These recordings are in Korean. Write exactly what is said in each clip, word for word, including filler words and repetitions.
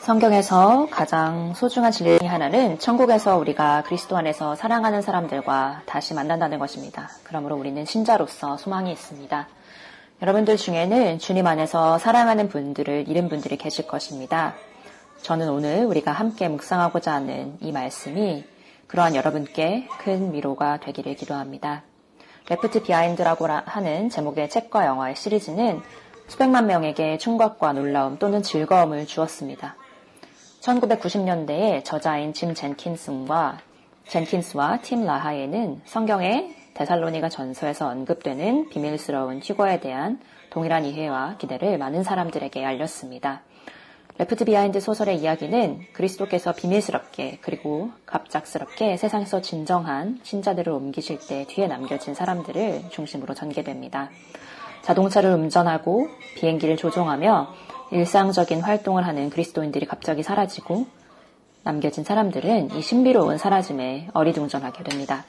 성경에서 가장 소중한 진리 하나는 천국에서 우리가 그리스도 안에서 사랑하는 사람들과 다시 만난다는 것입니다. 그러므로 우리는 신자로서 소망이 있습니다. 여러분들 중에는 주님 안에서 사랑하는 분들을 잃은 분들이 계실 것입니다. 저는 오늘 우리가 함께 묵상하고자 하는 이 말씀이 그러한 여러분께 큰 위로가 되기를 기도합니다. 레프트 비하인드라고 하는 제목의 책과 영화의 시리즈는 수백만 명에게 충격과 놀라움 또는 즐거움을 주었습니다. 천구백구십 년대에 저자인 짐 젠킨슨과 젠킨스와 팀 라하에는 성경의 데살로니가 전서에서 언급되는 비밀스러운 휴거에 대한 동일한 이해와 기대를 많은 사람들에게 알렸습니다. 레프트 비하인드 소설의 이야기는 그리스도께서 비밀스럽게 그리고 갑작스럽게 세상에서 진정한 신자들을 옮기실 때 뒤에 남겨진 사람들을 중심으로 전개됩니다. 자동차를 운전하고 비행기를 조종하며 일상적인 활동을 하는 그리스도인들이 갑자기 사라지고 남겨진 사람들은 이 신비로운 사라짐에 어리둥절하게 됩니다.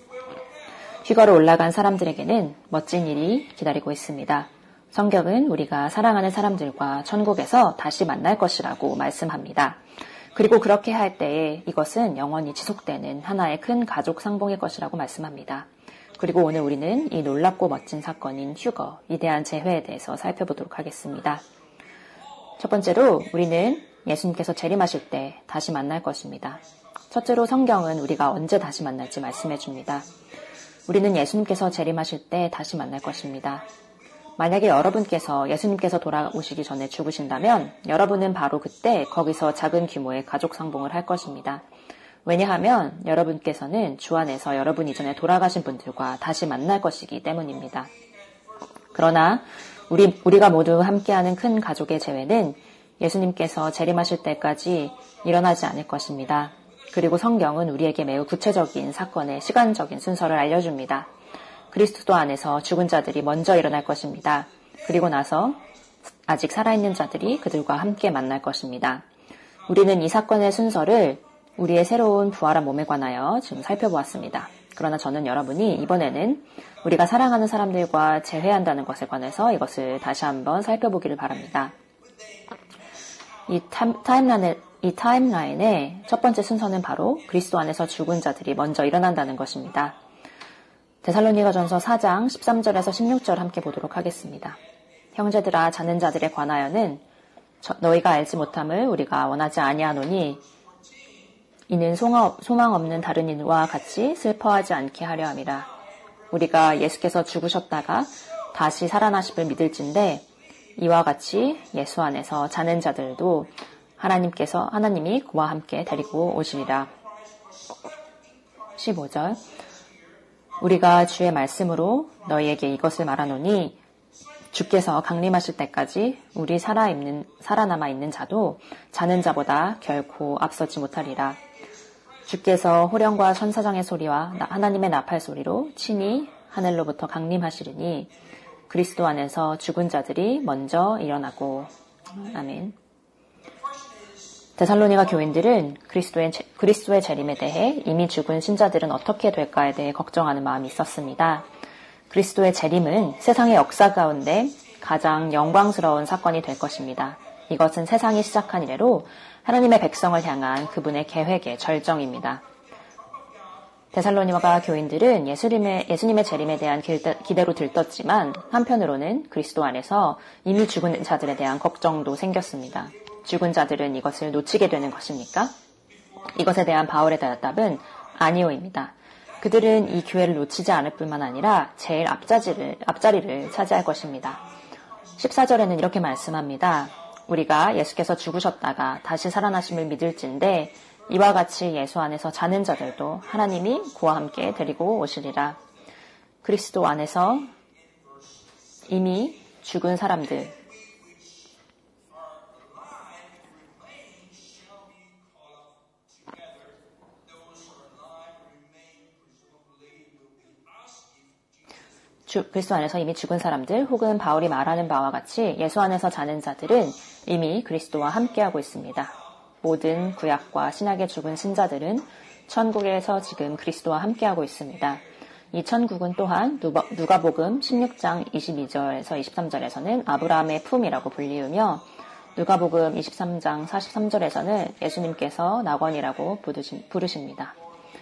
휴거로 올라간 사람들에게는 멋진 일이 기다리고 있습니다. 성경은 우리가 사랑하는 사람들과 천국에서 다시 만날 것이라고 말씀합니다. 그리고 그렇게 할 때에 이것은 영원히 지속되는 하나의 큰 가족 상봉일 것이라고 말씀합니다. 그리고 오늘 우리는 이 놀랍고 멋진 사건인 휴거, 위대한 재회에 대해서 살펴보도록 하겠습니다. 첫 번째로 우리는 예수님께서 재림하실 때 다시 만날 것입니다. 첫째로 성경은 우리가 언제 다시 만날지 말씀해 줍니다. 우리는 예수님께서 재림하실 때 다시 만날 것입니다. 만약에 여러분께서 예수님께서 돌아오시기 전에 죽으신다면 여러분은 바로 그때 거기서 작은 규모의 가족 상봉을 할 것입니다. 왜냐하면 여러분께서는 주 안에서 여러분 이전에 돌아가신 분들과 다시 만날 것이기 때문입니다. 그러나 우리, 우리가 모두 함께하는 큰 가족의 재회는 예수님께서 재림하실 때까지 일어나지 않을 것입니다. 그리고 성경은 우리에게 매우 구체적인 사건의 시간적인 순서를 알려줍니다. 그리스도 안에서 죽은 자들이 먼저 일어날 것입니다. 그리고 나서 아직 살아있는 자들이 그들과 함께 만날 것입니다. 우리는 이 사건의 순서를 우리의 새로운 부활한 몸에 관하여 지금 살펴보았습니다. 그러나 저는 여러분이 이번에는 우리가 사랑하는 사람들과 재회한다는 것에 관해서 이것을 다시 한번 살펴보기를 바랍니다. 이 타임라인의, 이 타임라인의 첫 번째 순서는 바로 그리스도 안에서 죽은 자들이 먼저 일어난다는 것입니다. 데살로니가전서 사 장 십삼 절에서 십육 절 함께 보도록 하겠습니다. 형제들아 자는 자들에 관하여는 너희가 알지 못함을 우리가 원하지 아니하노니 이는 소망 없는 다른 이와 같이 슬퍼하지 않게 하려 함이라. 우리가 예수께서 죽으셨다가 다시 살아나심을 믿을진데 이와 같이 예수 안에서 자는 자들도 하나님께서 하나님이 그와 함께 데리고 오시리라. 십오 절 우리가 주의 말씀으로 너희에게 이것을 말하노니 주께서 강림하실 때까지 우리 살아있는, 살아남아 있는 자도 자는 자보다 결코 앞서지 못하리라. 주께서 호령과 천사장의 소리와 하나님의 나팔 소리로 친히 하늘로부터 강림하시리니 그리스도 안에서 죽은 자들이 먼저 일어나고. 아멘. 데살로니가 교인들은 그리스도의, 그리스도의 재림에 대해 이미 죽은 신자들은 어떻게 될까에 대해 걱정하는 마음이 있었습니다. 그리스도의 재림은 세상의 역사 가운데 가장 영광스러운 사건이 될 것입니다. 이것은 세상이 시작한 이래로 하나님의 백성을 향한 그분의 계획의 절정입니다. 데살로니가 교인들은 예수님의, 예수님의 재림에 대한 기대로 들떴지만 한편으로는 그리스도 안에서 이미 죽은 자들에 대한 걱정도 생겼습니다. 죽은 자들은 이것을 놓치게 되는 것입니까? 이것에 대한 바울의 대답은 아니오입니다. 그들은 이 기회를 놓치지 않을 뿐만 아니라 제일 앞자리를, 앞자리를 차지할 것입니다. 십사 절에는 이렇게 말씀합니다. 우리가 예수께서 죽으셨다가 다시 살아나심을 믿을진데 이와 같이 예수 안에서 자는 자들도 하나님이 그와 함께 데리고 오시리라. 그리스도 안에서 이미 죽은 사람들, 주, 그리스도 안에서 이미 죽은 사람들 혹은 바울이 말하는 바와 같이 예수 안에서 자는 자들은 이미 그리스도와 함께하고 있습니다. 모든 구약과 신약의 죽은 신자들은 천국에서 지금 그리스도와 함께하고 있습니다. 이 천국은 또한 누가복음 십육 장 이십이 절에서 이십삼 절에서는 아브라함의 품이라고 불리우며 누가복음 이십삼 장 사십삼 절에서는 예수님께서 낙원이라고 부르십니다.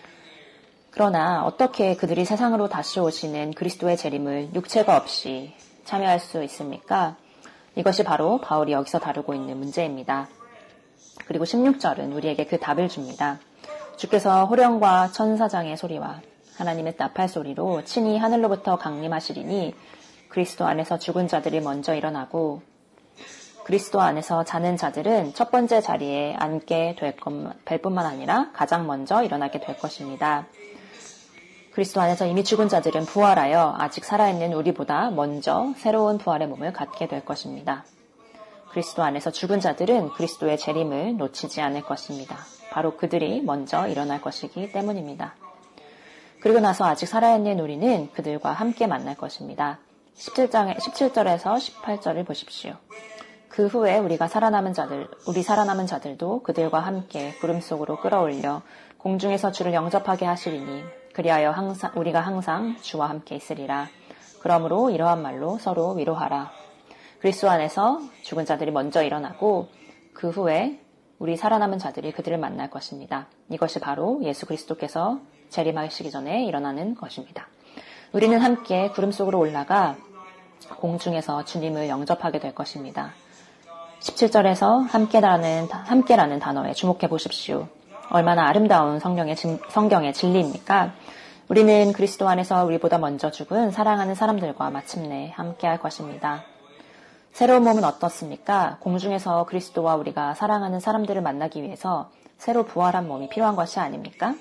그러나 어떻게 그들이 세상으로 다시 오시는 그리스도의 재림을 육체가 없이 참여할 수 있습니까? 이것이 바로 바울이 여기서 다루고 있는 문제입니다. 그리고 십육 절은 우리에게 그 답을 줍니다. 주께서 호령과 천사장의 소리와 하나님의 나팔 소리로 친히 하늘로부터 강림하시리니 그리스도 안에서 죽은 자들이 먼저 일어나고 그리스도 안에서 자는 자들은 첫 번째 자리에 앉게 될, 것, 될 뿐만 아니라 가장 먼저 일어나게 될 것입니다. 그리스도 안에서 이미 죽은 자들은 부활하여 아직 살아있는 우리보다 먼저 새로운 부활의 몸을 갖게 될 것입니다. 그리스도 안에서 죽은 자들은 그리스도의 재림을 놓치지 않을 것입니다. 바로 그들이 먼저 일어날 것이기 때문입니다. 그리고 나서 아직 살아있는 우리는 그들과 함께 만날 것입니다. 십칠 장에, 십칠 절에서 십팔 절을 보십시오. 그 후에 우리가 살아남은 자들, 우리 살아남은 자들도 그들과 함께 구름 속으로 끌어올려 공중에서 주를 영접하게 하시리니 그리하여 항상, 우리가 항상 주와 함께 있으리라. 그러므로 이러한 말로 서로 위로하라. 그리스도 안에서 죽은 자들이 먼저 일어나고 그 후에 우리 살아남은 자들이 그들을 만날 것입니다. 이것이 바로 예수 그리스도께서 재림하시기 전에 일어나는 것입니다. 우리는 함께 구름 속으로 올라가 공중에서 주님을 영접하게 될 것입니다. 십칠 절에서 함께라는, 함께라는 단어에 주목해 보십시오. 얼마나 아름다운 성경의, 성경의 진리입니까? 우리는 그리스도 안에서 우리보다 먼저 죽은 사랑하는 사람들과 마침내 함께할 것입니다. 새로운 몸은 어떻습니까? 공중에서 그리스도와 우리가 사랑하는 사람들을 만나기 위해서 새로 부활한 몸이 필요한 것이 아닙니까?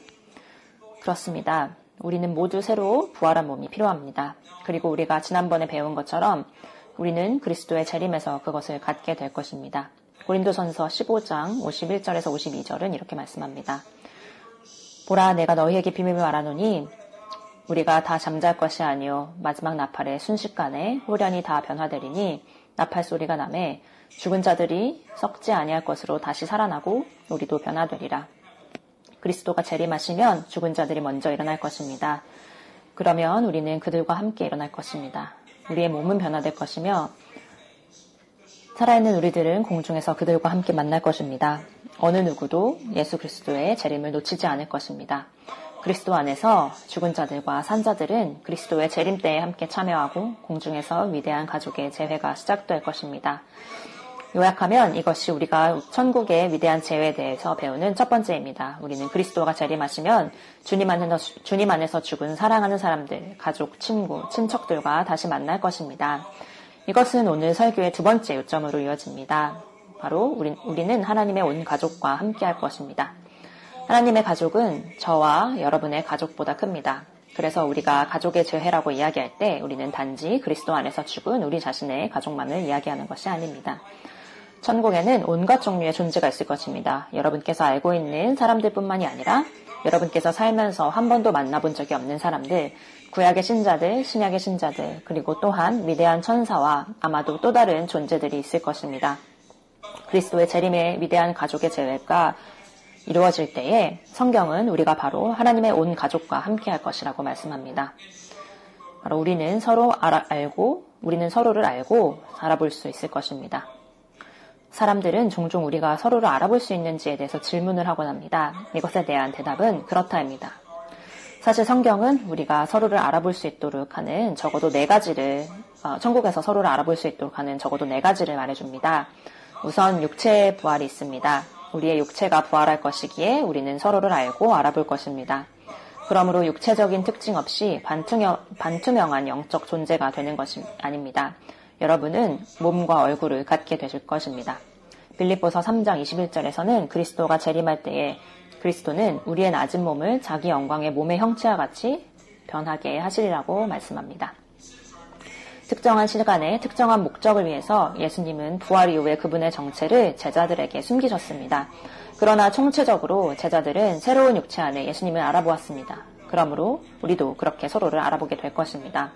그렇습니다. 우리는 모두 새로 부활한 몸이 필요합니다. 그리고 우리가 지난번에 배운 것처럼 우리는 그리스도의 재림에서 그것을 갖게 될 것입니다. 고린도전서 십오 장 오십일 절에서 오십이 절은 이렇게 말씀합니다. 보라, 내가 너희에게 비밀을 말하노니 우리가 다 잠잘 것이 아니요 마지막 나팔에 순식간에 홀연히 다 변화되리니 나팔 소리가 나매 죽은 자들이 썩지 아니할 것으로 다시 살아나고 우리도 변화되리라. 그리스도가 재림하시면 죽은 자들이 먼저 일어날 것입니다. 그러면 우리는 그들과 함께 일어날 것입니다. 우리의 몸은 변화될 것이며 살아있는 우리들은 공중에서 그들과 함께 만날 것입니다. 어느 누구도 예수 그리스도의 재림을 놓치지 않을 것입니다. 그리스도 안에서 죽은 자들과 산 자들은 그리스도의 재림 때에 함께 참여하고 공중에서 위대한 가족의 재회가 시작될 것입니다. 요약하면 이것이 우리가 천국의 위대한 재회에 대해서 배우는 첫 번째입니다. 우리는 그리스도가 재림하시면 주님 안에서, 주님 안에서 죽은 사랑하는 사람들, 가족, 친구, 친척들과 다시 만날 것입니다. 이것은 오늘 설교의 두 번째 요점으로 이어집니다. 바로 우리, 우리는 하나님의 온 가족과 함께 할 것입니다. 하나님의 가족은 저와 여러분의 가족보다 큽니다. 그래서 우리가 가족의 재회라고 이야기할 때 우리는 단지 그리스도 안에서 죽은 우리 자신의 가족만을 이야기하는 것이 아닙니다. 천국에는 온갖 종류의 존재가 있을 것입니다. 여러분께서 알고 있는 사람들뿐만이 아니라 여러분께서 살면서 한 번도 만나본 적이 없는 사람들, 구약의 신자들, 신약의 신자들, 그리고 또한 위대한 천사와 아마도 또 다른 존재들이 있을 것입니다. 그리스도의 재림의 위대한 가족의 재회가 이루어질 때에 성경은 우리가 바로 하나님의 온 가족과 함께 할 것이라고 말씀합니다. 바로 우리는 서로 알아, 알고, 우리는 서로를 알고 알아볼 수 있을 것입니다. 사람들은 종종 우리가 서로를 알아볼 수 있는지에 대해서 질문을 하곤 합니다. 이것에 대한 대답은 그렇다입니다. 사실 성경은 우리가 서로를 알아볼 수 있도록 하는 적어도 네 가지를, 어, 천국에서 서로를 알아볼 수 있도록 하는 적어도 네 가지를 말해줍니다. 우선 육체의 부활이 있습니다. 우리의 육체가 부활할 것이기에 우리는 서로를 알고 알아볼 것입니다. 그러므로 육체적인 특징 없이 반투명, 반투명한 영적 존재가 되는 것이 아닙니다. 여러분은 몸과 얼굴을 갖게 되실 것입니다. 빌립보서 삼 장 이십일 절에서는 그리스도가 재림할 때에 그리스도는 우리의 낮은 몸을 자기 영광의 몸의 형체와 같이 변하게 하시리라고 말씀합니다. 특정한 시간에 특정한 목적을 위해서 예수님은 부활 이후에 그분의 정체를 제자들에게 숨기셨습니다. 그러나 총체적으로 제자들은 새로운 육체 안에 예수님을 알아보았습니다. 그러므로 우리도 그렇게 서로를 알아보게 될 것입니다.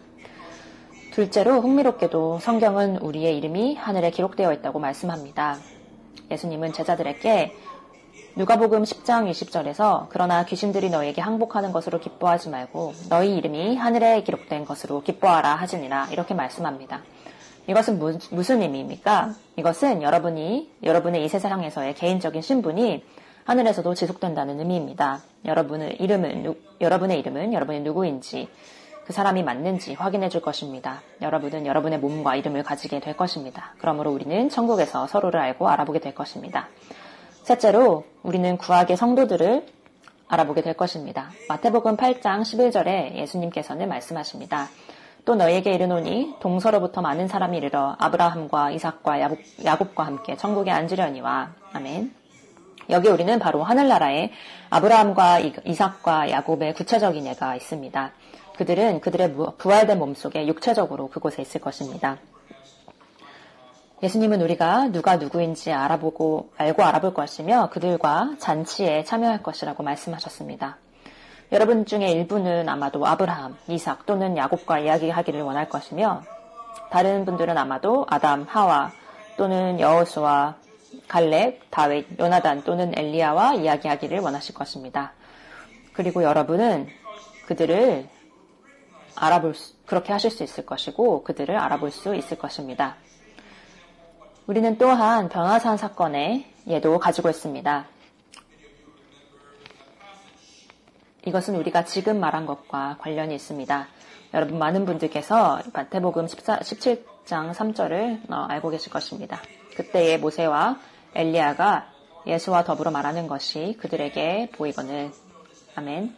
둘째로 흥미롭게도 성경은 우리의 이름이 하늘에 기록되어 있다고 말씀합니다. 예수님은 제자들에게 누가복음 십 장 이십 절에서 그러나 귀신들이 너희에게 항복하는 것으로 기뻐하지 말고 너희 이름이 하늘에 기록된 것으로 기뻐하라 하시니라 이렇게 말씀합니다. 이것은 무, 무슨 의미입니까? 이것은 여러분이, 여러분의 이 세상에서의 개인적인 신분이 하늘에서도 지속된다는 의미입니다. 여러분의 이름은, 여러분의 이름은 여러분이 누구인지, 그 사람이 맞는지 확인해 줄 것입니다. 여러분은 여러분의 몸과 이름을 가지게 될 것입니다. 그러므로 우리는 천국에서 서로를 알고 알아보게 될 것입니다. 셋째로, 우리는 구약의 성도들을 알아보게 될 것입니다. 마태복음 팔 장 십일 절에 예수님께서는 말씀하십니다. 또 너희에게 이르노니 동서로부터 많은 사람이 이르러 아브라함과 이삭과 야곱, 야곱과 함께 천국에 앉으려니와. 아멘. 여기 우리는 바로 하늘나라에 아브라함과 이삭과 야곱의 구체적인 예가 있습니다. 그들은 그들의 부활된 몸속에 육체적으로 그곳에 있을 것입니다. 예수님은 우리가 누가 누구인지 알아보고 알고 알아볼 것이며 그들과 잔치에 참여할 것이라고 말씀하셨습니다. 여러분 중에 일부는 아마도 아브라함, 이삭 또는 야곱과 이야기하기를 원할 것이며 다른 분들은 아마도 아담, 하와 또는 여호수아, 갈렙, 다윗, 요나단 또는 엘리야와 이야기하기를 원하실 것입니다. 그리고 여러분은 그들을 알아볼 수, 그렇게 하실 수 있을 것이고 그들을 알아볼 수 있을 것입니다. 우리는 또한 변화산 사건의 예도 가지고 있습니다. 이것은 우리가 지금 말한 것과 관련이 있습니다. 여러분 많은 분들께서 마태복음 십칠 장 삼 절을 알고 계실 것입니다. 그때의 모세와 엘리야가 예수와 더불어 말하는 것이 그들에게 보이거늘. 아멘.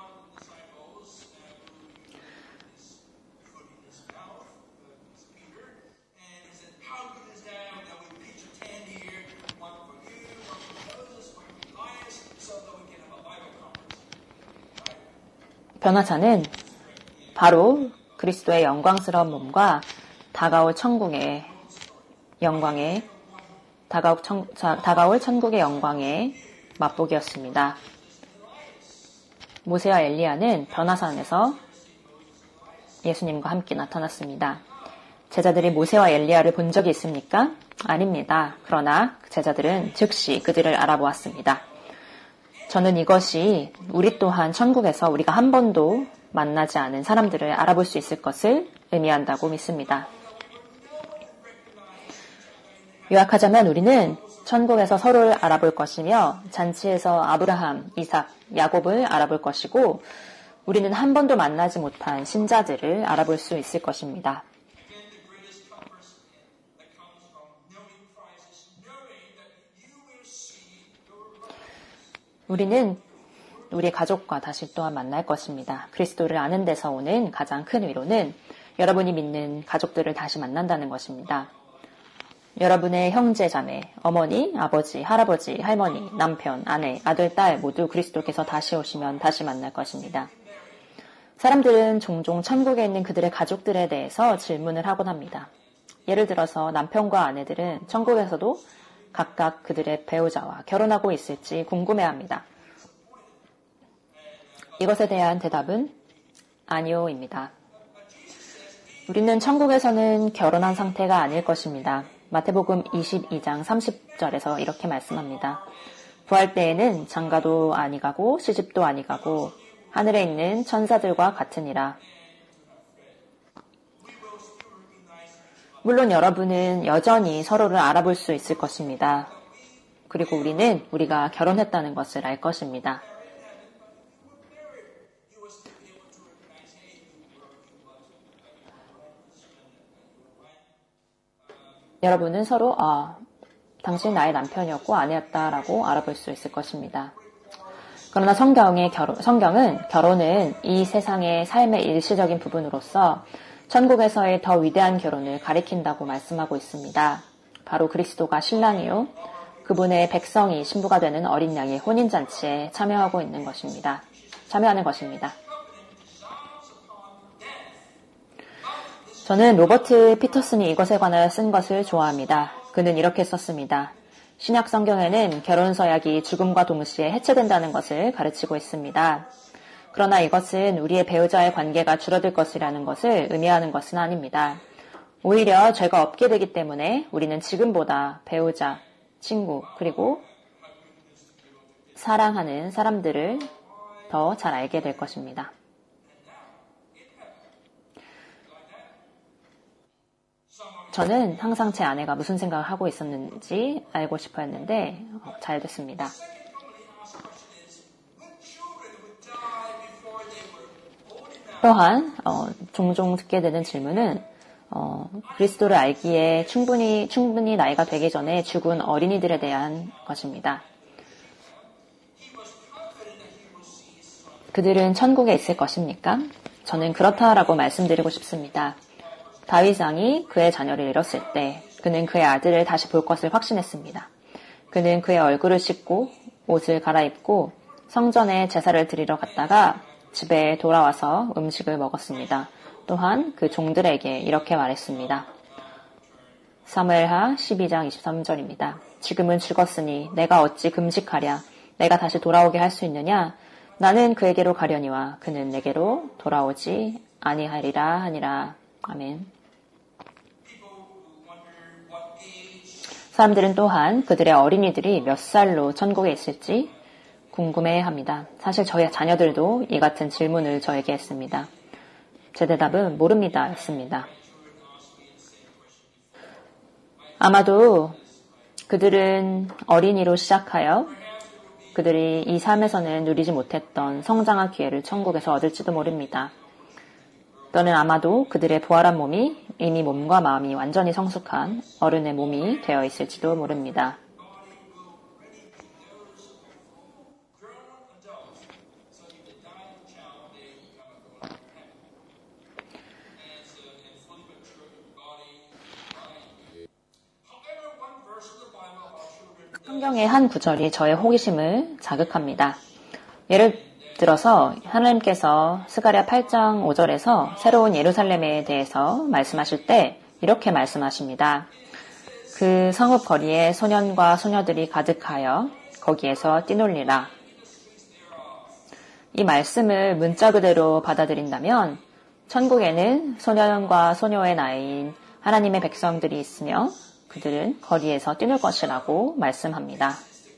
변화자는 바로 그리스도의 영광스러운 몸과 다가올 천국의 영광에 다가올, 천, 다가올 천국의 영광의 맛보기였습니다. 모세와 엘리야는 변화산에서 예수님과 함께 나타났습니다. 제자들이 모세와 엘리야를 본 적이 있습니까? 아닙니다. 그러나 제자들은 즉시 그들을 알아보았습니다. 저는 이것이 우리 또한 천국에서 우리가 한 번도 만나지 않은 사람들을 알아볼 수 있을 것을 의미한다고 믿습니다. 요약하자면 우리는 천국에서 서로를 알아볼 것이며 잔치에서 아브라함, 이삭, 야곱을 알아볼 것이고 우리는 한 번도 만나지 못한 신자들을 알아볼 수 있을 것입니다. 우리는 우리의 가족과 다시 또한 만날 것입니다. 그리스도를 아는 데서 오는 가장 큰 위로는 여러분이 믿는 가족들을 다시 만난다는 것입니다. 여러분의 형제, 자매, 어머니, 아버지, 할아버지, 할머니, 남편, 아내, 아들, 딸 모두 그리스도께서 다시 오시면 다시 만날 것입니다. 사람들은 종종 천국에 있는 그들의 가족들에 대해서 질문을 하곤 합니다. 예를 들어서 남편과 아내들은 천국에서도 각각 그들의 배우자와 결혼하고 있을지 궁금해합니다. 이것에 대한 대답은 아니오입니다. 우리는 천국에서는 결혼한 상태가 아닐 것입니다. 마태복음 이십이 장 삼십 절에서 이렇게 말씀합니다. 부활 때에는 장가도 아니가고 시집도 아니가고 하늘에 있는 천사들과 같으니라. 물론 여러분은 여전히 서로를 알아볼 수 있을 것입니다. 그리고 우리는 우리가 결혼했다는 것을 알 것입니다. 여러분은 서로 아, 당신 나의 남편이었고 아내였다라고 알아볼 수 있을 것입니다. 그러나 성경의 결혼, 성경은 결혼은 이 세상의 삶의 일시적인 부분으로서 천국에서의 더 위대한 결혼을 가리킨다고 말씀하고 있습니다. 바로 그리스도가 신랑이요 그분의 백성이 신부가 되는 어린 양의 혼인잔치에 참여하고 있는 것입니다. 참여하는 것입니다. 저는 로버트 피터슨이 이것에 관하여 쓴 것을 좋아합니다. 그는 이렇게 썼습니다. 신약 성경에는 결혼 서약이 죽음과 동시에 해체된다는 것을 가르치고 있습니다. 그러나 이것은 우리의 배우자의 관계가 줄어들 것이라는 것을 의미하는 것은 아닙니다. 오히려 죄가 없게 되기 때문에 우리는 지금보다 배우자, 친구, 그리고 사랑하는 사람들을 더 잘 알게 될 것입니다. 저는 항상 제 아내가 무슨 생각을 하고 있었는지 알고 싶어 했는데 어, 잘 됐습니다. 또한 어, 종종 듣게 되는 질문은 어, 그리스도를 알기에 충분히 충분히 나이가 되기 전에 죽은 어린이들에 대한 것입니다. 그들은 천국에 있을 것입니까? 저는 그렇다라고 말씀드리고 싶습니다. 다윗 왕이 그의 자녀를 잃었을 때 그는 그의 아들을 다시 볼 것을 확신했습니다. 그는 그의 얼굴을 씻고 옷을 갈아입고 성전에 제사를 드리러 갔다가 집에 돌아와서 음식을 먹었습니다. 또한 그 종들에게 이렇게 말했습니다. 사무엘하 십이 장 이십삼 절입니다. 지금은 죽었으니 내가 어찌 금식하랴. 내가 다시 돌아오게 할 수 있느냐. 나는 그에게로 가려니와 그는 내게로 돌아오지 아니하리라 하니라. 아멘. 사람들은 또한 그들의 어린이들이 몇 살로 천국에 있을지 궁금해합니다. 사실 저희 자녀들도 이 같은 질문을 저에게 했습니다. 제 대답은 모릅니다 였습니다. 아마도 그들은 어린이로 시작하여 그들이 이 삶에서는 누리지 못했던 성장할 기회를 천국에서 얻을지도 모릅니다. 또는 아마도 그들의 부활한 몸이 이미 몸과 마음이 완전히 성숙한 어른의 몸이 되어 있을지도 모릅니다. 성경의 한 구절이 저의 호기심을 자극합니다. 예를 들어서 하나님께서 스가랴 팔 장 오 절에서 새로운 예루살렘에 대해서 말씀하실 때 이렇게 말씀하십니다. 그 성읍 거리에 소년과 소녀들이 가득하여 거기에서 뛰놀리라. 이 말씀을 문자 그대로 받아들인다면 천국에는 소년과 소녀의 나이인 하나님의 백성들이 있으며 그들은 거리에서 뛰놀 것이라고 말씀합니다.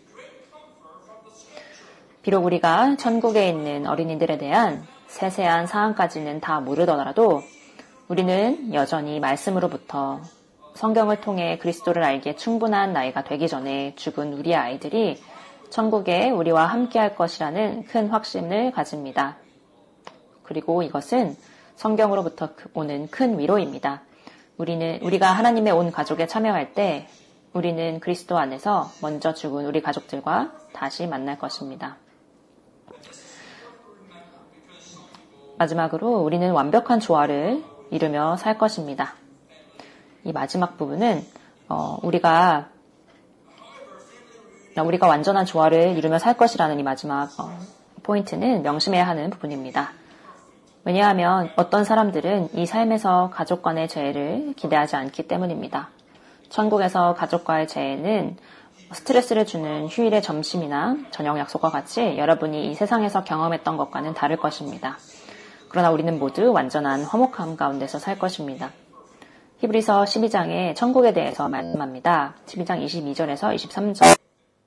비록 우리가 천국에 있는 어린이들에 대한 세세한 사항까지는 다 모르더라도 우리는 여전히 말씀으로부터 성경을 통해 그리스도를 알기에 충분한 나이가 되기 전에 죽은 우리의 아이들이 천국에 우리와 함께할 것이라는 큰 확신을 가집니다. 그리고 이것은 성경으로부터 오는 큰 위로입니다. 우리는 우리가 하나님의 온 가족에 참여할 때 우리는 그리스도 안에서 먼저 죽은 우리 가족들과 다시 만날 것입니다. 마지막으로 우리는 완벽한 조화를 이루며 살 것입니다. 이 마지막 부분은 어, 우리가 우리가 완전한 조화를 이루며 살 것이라는 이 마지막 어, 포인트는 명심해야 하는 부분입니다. 왜냐하면 어떤 사람들은 이 삶에서 가족 간의 재해를 기대하지 않기 때문입니다. 천국에서 가족과의 재해는 스트레스를 주는 휴일의 점심이나 저녁 약속과 같이 여러분이 이 세상에서 경험했던 것과는 다를 것입니다. 그러나 우리는 모두 완전한 화목함 가운데서 살 것입니다. 히브리서 십이 장에 천국에 대해서 말씀합니다. 십이 장 이십이 절에서 이십삼 절.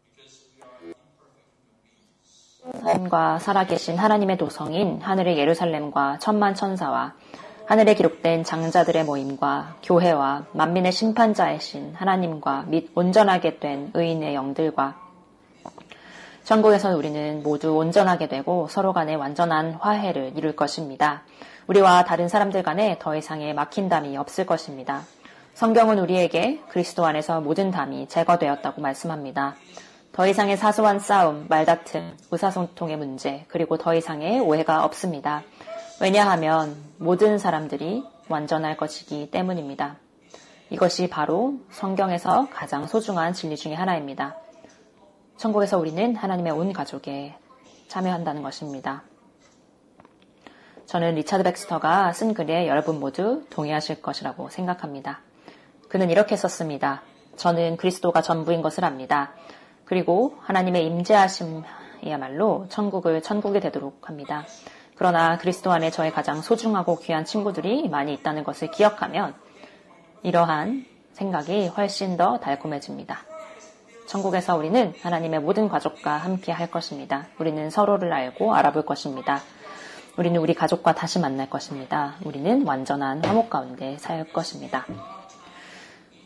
하나님과 살아계신 하나님의 도성인 하늘의 예루살렘과 천만 천사와 하늘에 기록된 장자들의 모임과 교회와 만민의 심판자이신 하나님과 및 온전하게 된 의인의 영들과 천국에서 우리는 모두 온전하게 되고 서로 간에 완전한 화해를 이룰 것입니다. 우리와 다른 사람들 간에 더 이상의 막힌 담이 없을 것입니다. 성경은 우리에게 그리스도 안에서 모든 담이 제거되었다고 말씀합니다. 더 이상의 사소한 싸움, 말다툼, 의사소통의 문제, 그리고 더 이상의 오해가 없습니다. 왜냐하면 모든 사람들이 완전할 것이기 때문입니다. 이것이 바로 성경에서 가장 소중한 진리 중에 하나입니다. 천국에서 우리는 하나님의 온 가족에 참여한다는 것입니다. 저는 리차드 백스터가 쓴 글에 여러분 모두 동의하실 것이라고 생각합니다. 그는 이렇게 썼습니다. 저는 그리스도가 전부인 것을 압니다. 그리고 하나님의 임재하심이야말로 천국을 천국이 되도록 합니다. 그러나 그리스도 안에 저의 가장 소중하고 귀한 친구들이 많이 있다는 것을 기억하면 이러한 생각이 훨씬 더 달콤해집니다. 천국에서 우리는 하나님의 모든 가족과 함께 할 것입니다. 우리는 서로를 알고 알아볼 것입니다. 우리는 우리 가족과 다시 만날 것입니다. 우리는 완전한 화목 가운데 살 것입니다.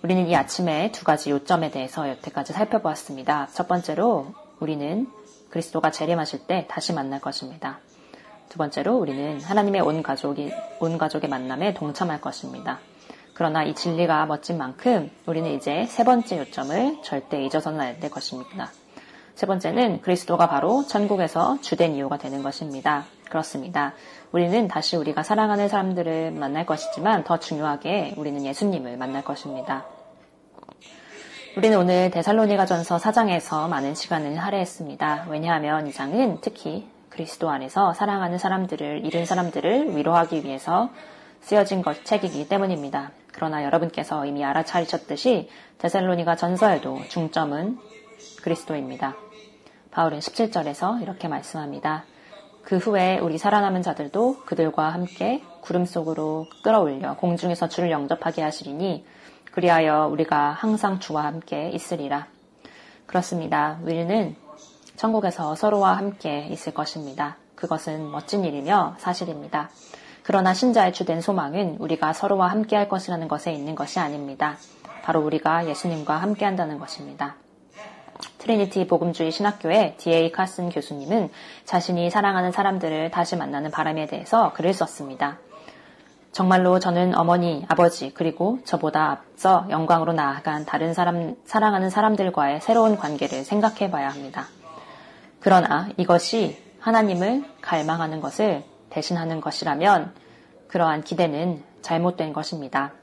우리는 이 아침에 두 가지 요점에 대해서 여태까지 살펴보았습니다. 첫 번째로 우리는 그리스도가 재림하실 때 다시 만날 것입니다. 두 번째로 우리는 하나님의 온 가족이, 온 가족의 만남에 동참할 것입니다. 그러나 이 진리가 멋진 만큼 우리는 이제 세 번째 요점을 절대 잊어서는 안 될 것입니다. 세 번째는 그리스도가 바로 천국에서 주된 이유가 되는 것입니다. 그렇습니다. 우리는 다시 우리가 사랑하는 사람들을 만날 것이지만 더 중요하게 우리는 예수님을 만날 것입니다. 우리는 오늘 데살로니가전서 사 장에서 많은 시간을 할애했습니다. 왜냐하면 이 장은 특히 그리스도 안에서 사랑하는 사람들을, 잃은 사람들을 위로하기 위해서 쓰여진 것, 책이기 때문입니다. 그러나 여러분께서 이미 알아차리셨듯이 데살로니가 전서에도 중점은 그리스도입니다. 바울은 십칠 절에서 이렇게 말씀합니다. 그 후에 우리 살아남은 자들도 그들과 함께 구름 속으로 끌어올려 공중에서 주를 영접하게 하시리니 그리하여 우리가 항상 주와 함께 있으리라. 그렇습니다. 우리는 천국에서 서로와 함께 있을 것입니다. 그것은 멋진 일이며 사실입니다. 그러나 신자의 주된 소망은 우리가 서로와 함께 할 것이라는 것에 있는 것이 아닙니다. 바로 우리가 예수님과 함께 한다는 것입니다. 트리니티 복음주의 신학교의 디 에이 카슨 교수님은 자신이 사랑하는 사람들을 다시 만나는 바람에 대해서 글을 썼습니다. 정말로 저는 어머니, 아버지, 그리고 저보다 앞서 영광으로 나아간 다른 사람, 사랑하는 사람들과의 새로운 관계를 생각해 봐야 합니다. 그러나 이것이 하나님을 갈망하는 것을 대신하는 것이라면 그러한 기대는 잘못된 것입니다.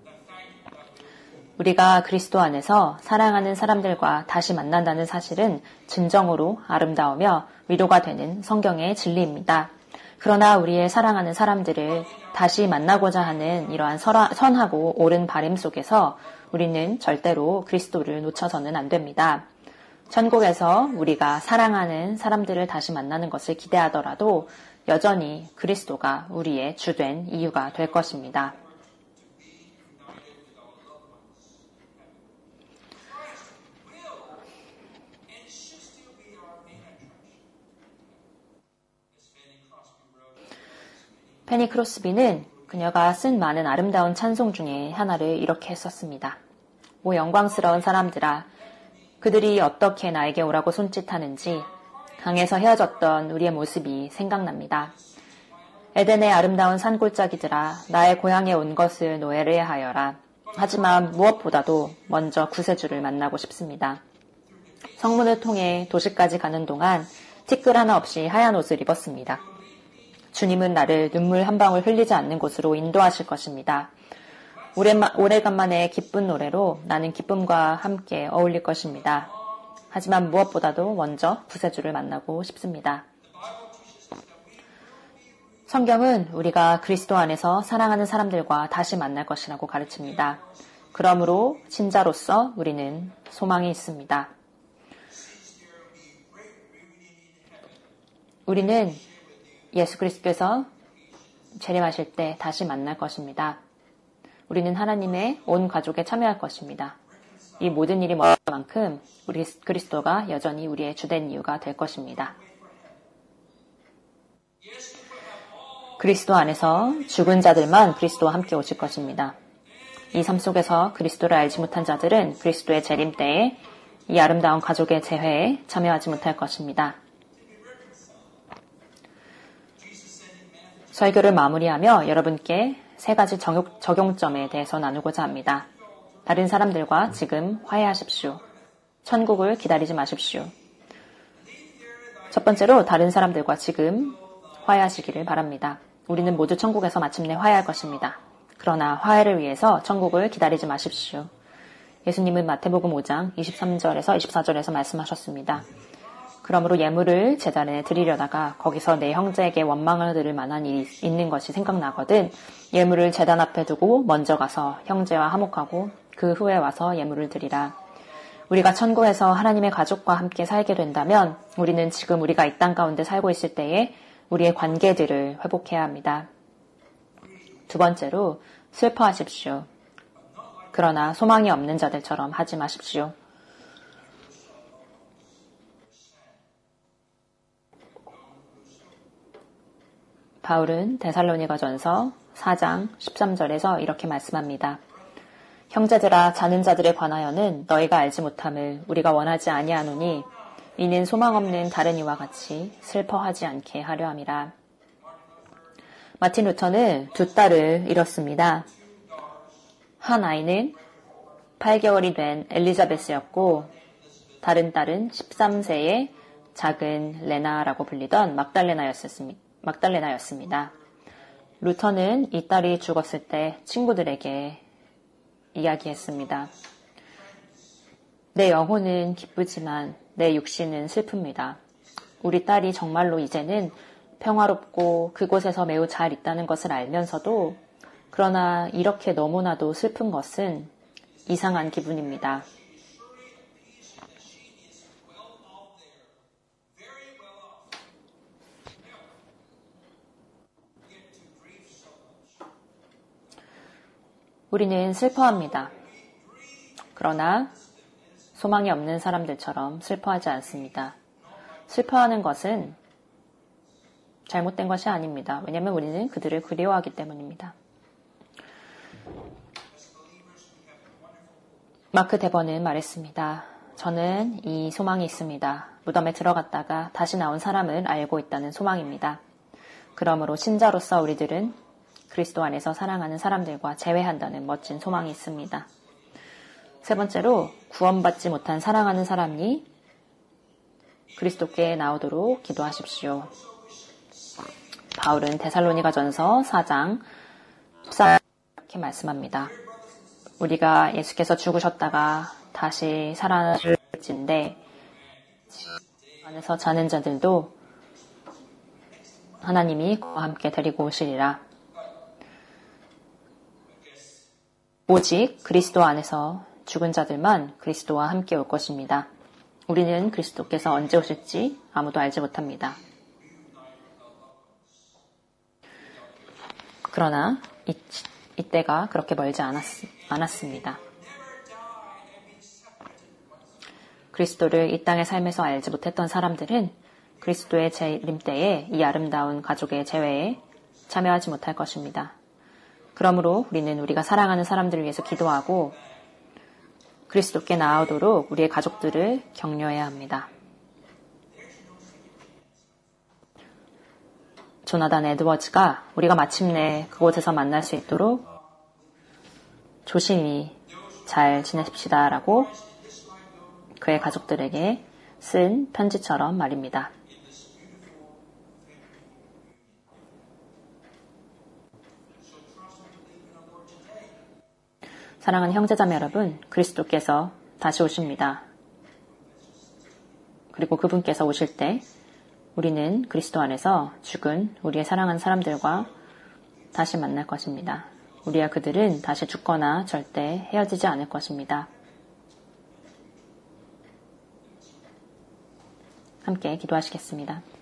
우리가 그리스도 안에서 사랑하는 사람들과 다시 만난다는 사실은 진정으로 아름다우며 위로가 되는 성경의 진리입니다. 그러나 우리의 사랑하는 사람들을 다시 만나고자 하는 이러한 선하고 옳은 바람 속에서 우리는 절대로 그리스도를 놓쳐서는 안 됩니다. 천국에서 우리가 사랑하는 사람들을 다시 만나는 것을 기대하더라도 여전히 그리스도가 우리의 주된 이유가 될 것입니다. 페니 크로스비는 그녀가 쓴 많은 아름다운 찬송 중에 하나를 이렇게 했었습니다. 오 영광스러운 사람들아, 그들이 어떻게 나에게 오라고 손짓하는지 강에서 헤어졌던 우리의 모습이 생각납니다. 에덴의 아름다운 산골짜기들아, 나의 고향에 온 것을 노래하여라. 하지만 무엇보다도 먼저 구세주를 만나고 싶습니다. 성문을 통해 도시까지 가는 동안 티끌 하나 없이 하얀 옷을 입었습니다. 주님은 나를 눈물 한 방울 흘리지 않는 곳으로 인도하실 것입니다. 오래간만에 기쁜 노래로 나는 기쁨과 함께 어울릴 것입니다. 하지만 무엇보다도 먼저 구세주를 만나고 싶습니다. 성경은 우리가 그리스도 안에서 사랑하는 사람들과 다시 만날 것이라고 가르칩니다. 그러므로 신자로서 우리는 소망이 있습니다. 우리는 예수 그리스도께서 재림하실 때 다시 만날 것입니다. 우리는 하나님의 온 가족에 참여할 것입니다. 이 모든 일이 멀을 만큼 우리 그리스도가 여전히 우리의 주된 이유가 될 것입니다. 그리스도 안에서 죽은 자들만 그리스도와 함께 오실 것입니다. 이 삶 속에서 그리스도를 알지 못한 자들은 그리스도의 재림 때에 이 아름다운 가족의 재회에 참여하지 못할 것입니다. 설교를 마무리하며 여러분께 세 가지 적용점에 대해서 나누고자 합니다. 다른 사람들과 지금 화해하십시오. 천국을 기다리지 마십시오. 첫 번째로 다른 사람들과 지금 화해하시기를 바랍니다. 우리는 모두 천국에서 마침내 화해할 것입니다. 그러나 화해를 위해서 천국을 기다리지 마십시오. 예수님은 마태복음 오 장 이십삼 절에서 이십사 절에서 말씀하셨습니다. 그러므로 예물을 제단에 드리려다가 거기서 내 형제에게 원망을 들을 만한 일이 있는 것이 생각나거든 예물을 제단 앞에 두고 먼저 가서 형제와 화목하고 그 후에 와서 예물을 드리라. 우리가 천국에서 하나님의 가족과 함께 살게 된다면 우리는 지금 우리가 이 땅 가운데 살고 있을 때에 우리의 관계들을 회복해야 합니다. 두 번째로 슬퍼하십시오. 그러나 소망이 없는 자들처럼 하지 마십시오. 바울은 데살로니가전서 사 장 십삼 절에서 이렇게 말씀합니다. 형제들아 자는 자들에 관하여는 너희가 알지 못함을 우리가 원하지 아니하노니 이는 소망 없는 다른 이와 같이 슬퍼하지 않게 하려 함이라. 마틴 루터는 두 딸을 잃었습니다. 한 아이는 팔 개월이 된 엘리자베스였고 다른 딸은 십삼 세의 작은 레나라고 불리던 막달레나였습니다. 루터는 이 딸이 죽었을 때 친구들에게 이야기했습니다. 내 영혼은 기쁘지만 내 육신은 슬픕니다. 우리 딸이 정말로 이제는 평화롭고 그곳에서 매우 잘 있다는 것을 알면서도 그러나 이렇게 너무나도 슬픈 것은 이상한 기분입니다. 우리는 슬퍼합니다. 그러나 소망이 없는 사람들처럼 슬퍼하지 않습니다. 슬퍼하는 것은 잘못된 것이 아닙니다. 왜냐하면 우리는 그들을 그리워하기 때문입니다. 마크 데버는 말했습니다. 저는 이 소망이 있습니다. 무덤에 들어갔다가 다시 나온 사람을 알고 있다는 소망입니다. 그러므로 신자로서 우리들은 그리스도 안에서 사랑하는 사람들과 재회한다는 멋진 소망이 있습니다. 세 번째로 구원받지 못한 사랑하는 사람이 그리스도께 나오도록 기도하십시오. 바울은 데살로니가전서 사 장 십사 절 이렇게 말씀합니다. 우리가 예수께서 죽으셨다가 다시 살아나실진데 안에서 자는 자들도 하나님이 그와 함께 데리고 오시리라. 오직 그리스도 안에서 죽은 자들만 그리스도와 함께 올 것입니다. 우리는 그리스도께서 언제 오실지 아무도 알지 못합니다. 그러나 이, 이때가 그렇게 멀지 않았, 않았습니다. 그리스도를 이 땅의 삶에서 알지 못했던 사람들은 그리스도의 재림 때에 이 아름다운 가족의 재회에 참여하지 못할 것입니다. 그러므로 우리는 우리가 사랑하는 사람들을 위해서 기도하고 그리스도께 나아오도록 우리의 가족들을 격려해야 합니다. 조나단 에드워즈가 우리가 마침내 그곳에서 만날 수 있도록 조심히 잘 지내십시다 라고 그의 가족들에게 쓴 편지처럼 말입니다. 사랑하는 형제자매 여러분, 그리스도께서 다시 오십니다. 그리고 그분께서 오실 때 우리는 그리스도 안에서 죽은 우리의 사랑하는 사람들과 다시 만날 것입니다. 우리와 그들은 다시 죽거나 절대 헤어지지 않을 것입니다. 함께 기도하시겠습니다.